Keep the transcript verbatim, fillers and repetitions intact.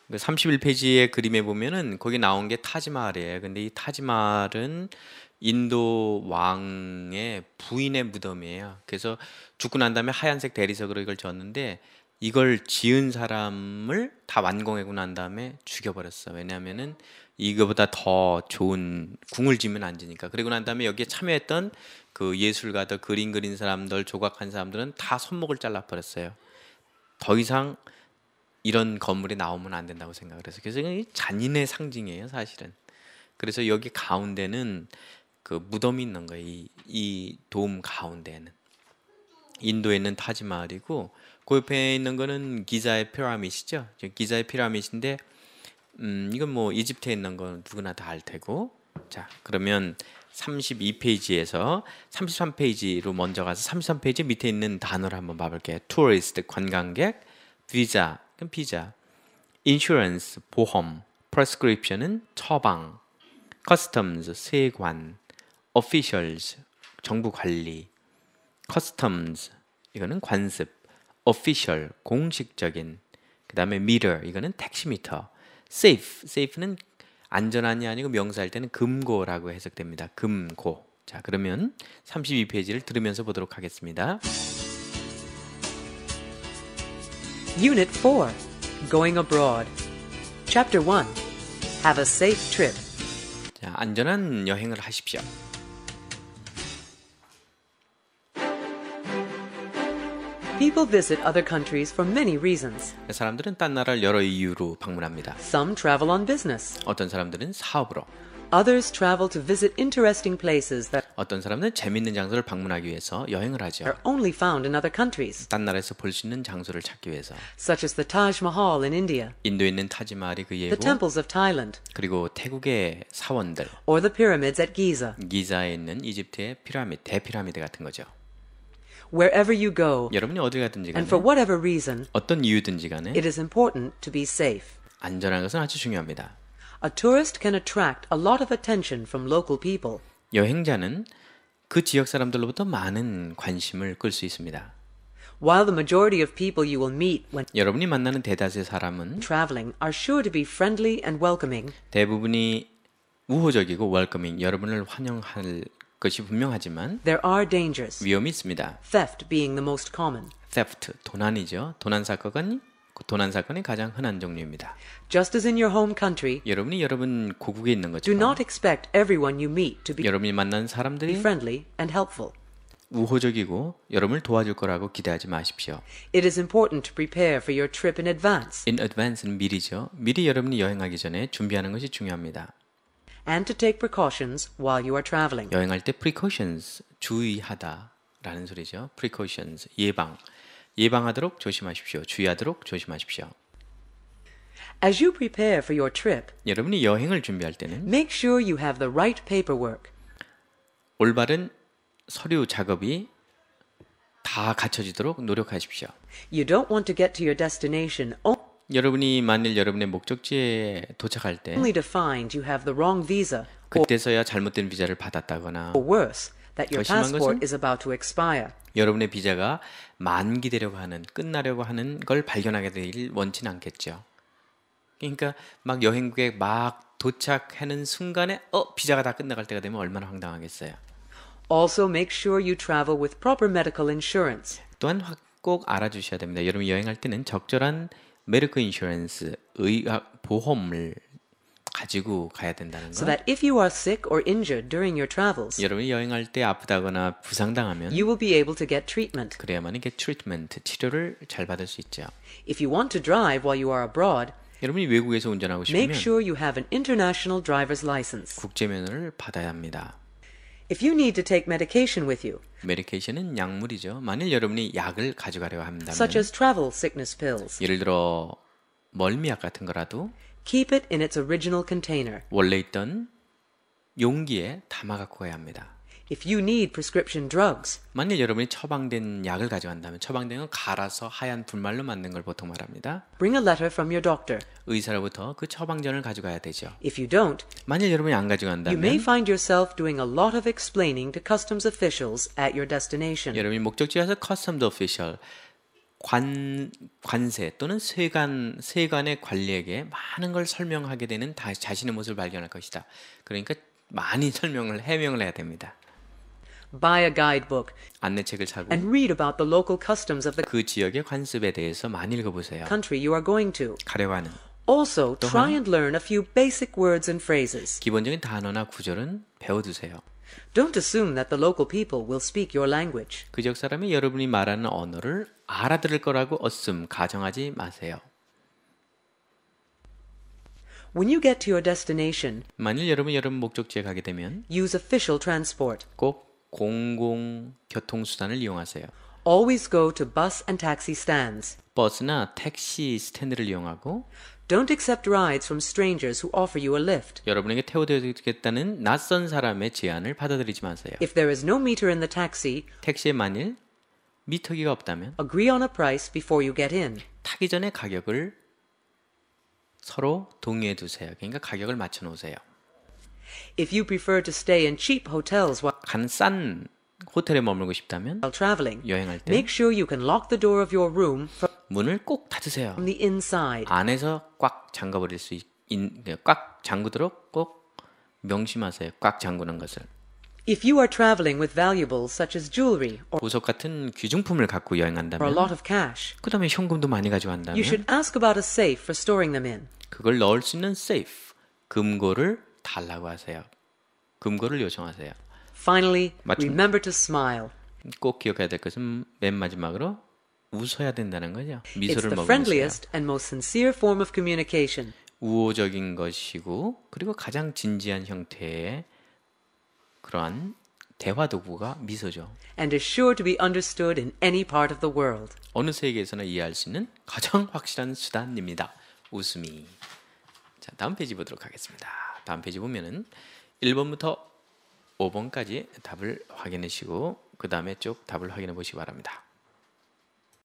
삼십일 페이지의 그림에 보면은 거기 나온 게 타지마할이에요. 근데 이 타지마할은 인도 왕의 부인의 무덤이에요. 그래서 죽고 난 다음에 하얀색 대리석으로 이걸 졌는데 이걸 지은 사람을 다 완공하고 난 다음에 죽여버렸어. 왜냐하면은 이거보다 더 좋은 궁을 지으면 안 되니까. 그리고 난 다음에 여기에 참여했던 그 예술가들, 그림 그린 사람들, 조각한 사람들은 다 손목을 잘라버렸어요. 더 이상 이런 건물이 나오면 안 된다고 생각을 해서. 그래서 이 잔인의 상징이에요, 사실은. 그래서 여기 가운데는 그 무덤이 있는 거예요. 이, 이 돔 가운데는. 인도에 있는 타지마할이고 그 옆에 있는 거는 기자의 피라밋이죠. 기자의 피라밋인데 음, 이건 뭐 이집트에 있는 건 누구나 다 알 테고. 자, 그러면 삼십이 페이지에서 삼십삼 페이지로 먼저 가서 삼십삼 페이지 밑에 있는 단어를 한번 봐볼게요. tourist, 관광객, 비자, 그럼 비자, insurance, 보험, prescription은 처방, customs, 세관, officials, 정부 관리, customs, 이거는 관습, official, 공식적인, 그 다음에 meter, 이거는 택시미터, safe, safe는 안전한이 아니고 명사할 때는 금고라고 해석됩니다. 금고. 자, 그러면 삼십이 페이지를 들으면서 보도록 하겠습니다. Unit four, Going Abroad. Chapter one, Have a safe trip. 자, 안전한 여행을 하십시오. People visit other countries for many reasons. 사람들은 딴 나라를 여러 이유로 방문합니다. Some travel on business. 어떤 사람들은 사업으로, Others travel to visit interesting places that 어떤 사람들은 재밌는 장소를 방문하기 위해서 여행을 하죠. are only found in other countries, 딴 나라에서 볼 수 있는 장소를 찾기 위해서. such as the Taj Mahal in India, 인도에 있는 타지마할이 그 the 예고, temples of Thailand, 그리고 태국의 사원들, or the pyramids at Giza. 기자에 있는 이집트의 피라미드, 대피라미드 같은 거죠. Wherever you go, 여러분이 어디 가든지 간에 and for whatever reason, 어떤 이유든지 간에 it is important to be safe. 안전한 것은 아주 중요합니다. A tourist can attract a lot of attention from local people. 여행자는 그 지역 사람들로부터 많은 관심을 끌 수 있습니다. While the majority of people you will meet when 여러분이 만나는 대다수의 사람은 traveling are sure to be friendly and welcoming, 대부분이 우호적이고 웰커밍, 여러분을 환영할 것이 분명하지만 there are dangers, 위험이 있습니다. theft being the most common. theft, 도난이죠. 도난 사건이 도난 사건이 가장 흔한 종류입니다. Just as in your home country, 여러분이 여러분 고국에 있는 do 것처럼 not expect everyone you meet to be 여러분이 만난 사람들이 friendly and helpful. 우호적이고 여러분을 도와줄 거라고 기대하지 마십시오. It is important to prepare for your trip in advance In advance는 미리죠. 미리 여러분이 여행하기 전에 준비하는 것이 중요합니다. and to take precautions while you are traveling. 여행할 때 precautions, 주의하다라는 소리죠. precautions, 예방. 예방하도록 조심하십시오. 주의하도록 조심하십시오. As you prepare for your trip, 여러분이 여행을 준비할 때는 make sure you have the right paperwork. 올바른 서류 작업이 다 갖춰지도록 노력하십시오. You don't want to get to your destination 여러분이 만일 여러분의 목적지에 도착할 때 only to find you have the wrong visa, 그때서야 잘못된 비자를 받았다거나 or worse, that your 더 심한 passport 것은 is about to expire. 여러분의 비자가 만기되려고 하는, 끝나려고 하는 걸 발견하게 되길 원치는 않겠죠. 그러니까 막 여행국에 막 도착하는 순간에 어 비자가 다 끝나갈 때가 되면 얼마나 황당하겠어요. Also, make sure you travel with proper medical insurance. 또한 꼭 알아주셔야 됩니다. 여러분이 여행할 때는 적절한 메디컬 인슈런스, 의학 보험을 가지고 가야 된다는 So 거. that if you are sick or injured during your travels, 여러분이 여행할 때 아프다거나 부상당하면 you will be able to get treatment. 그래야만 이게 트리트먼트, 치료를 잘 받을 수 있죠. If you want to drive while you are abroad, 여러분이 외국에서 운전하고 make 싶으면 sure you have an international driver's license. 국제면허를 받아야 합니다. If you need to take medication with you, 메디케이션은 약물이죠. 만일 여러분이 약을 가져가려고 한다면 such as travel sickness pills, 예를 들어 멀미약 같은 거라도 keep it in its original container. 원래 있던 용기에 담아 갖고 가야 합니다. If you need prescription drugs, 만일 여러분이 처방된 약을 가져간다면 처방된 건 갈아서 하얀 분말로 만든 걸 보통 말합니다. bring a letter from your doctor. 의사로부터 그 처방전을 가져가야 되죠. If you don't, 만일 여러분이 안 you may 가져간다면 find yourself doing a lot of explaining to customs officials at your destination. 여러분이 목적지에 가서 커스텀드 오피셜 관 관세 또는 세관 세관의 관리에게 많은 걸 설명하게 되는 다, 자신의 모습을 발견할 것이다. 그러니까 많이 설명을 해명을 해야 됩니다. Buy a guidebook 안내책을 사고 and read about the local customs of the 그 지역의 관습에 대해서 많이 읽어보세요. country you are going to. 가려고 하는 Also, 또한 try and learn a few basic words and phrases. 기본적인 단어나 구절은 배워두세요. Don't assume that the local people will speak your language. 그 지역 사람이 여러분이 말하는 언어를 알아들을 거라고 assume, 가정하지 마세요. When you get to your destination, 만일 여러분이 여러분 목적지에 가게 되면 use official transport. 꼭 공공교통수단을 이용하세요. Always go to bus and taxi stands. 버스나 택시 스탠드를 이용하고 Don't accept rides from strangers who offer you a lift. 여러분에게 태워드리겠다는 낯선 사람의 제안을 받아들이지 마세요. If there is no meter in the taxi, 택시에 만일 미터기가 없다면 agree on a price before you get in. 타기 전에 가격을 서로 동의해 두세요. 그러니까 가격을 맞춰 놓으세요. If you prefer to stay in cheap hotels while 간 싼 호텔에 머물고 싶다면 traveling, 여행할 때 make sure you can lock the door of your room 문을 꼭 닫으세요. from the inside. 안에서 꽉 잠가버릴 수 있, 인, 꽉 잠그도록 꼭 명심하세요. 꽉 잠그는 것을. If you are traveling with valuables such as jewelry or 보석 같은 귀중품을 갖고 a 여행한다면 lot of cash, 그 다음에 현금도 많이 you 가져간다면 should ask about a safe for storing them in. 그걸 넣을 수 있는 세이프, 금고를 달라고 하세요. 금고를 요청하세요. Finally, 맞춤- remember to smile. 꼭 기억해야 될 것은 맨 마지막으로 웃어야 된다는 거죠. It's 미소를 the 머금으세요. friendliest and most sincere form of communication. 우호적인 것이고 그리고 가장 진지한 형태의 그러한 대화 도구가 미소죠. and is sure to be understood in any part of the world. 어느 세계에서나 이해할 수 있는 가장 확실한 수단입니다. 웃음이. 자, 다음 페이지 보도록 하겠습니다. 다음 페이지 보면은 일 번부터 오 번까지 답을 확인하시고 그 다음에 쭉 답을 확인해 보시기 바랍니다.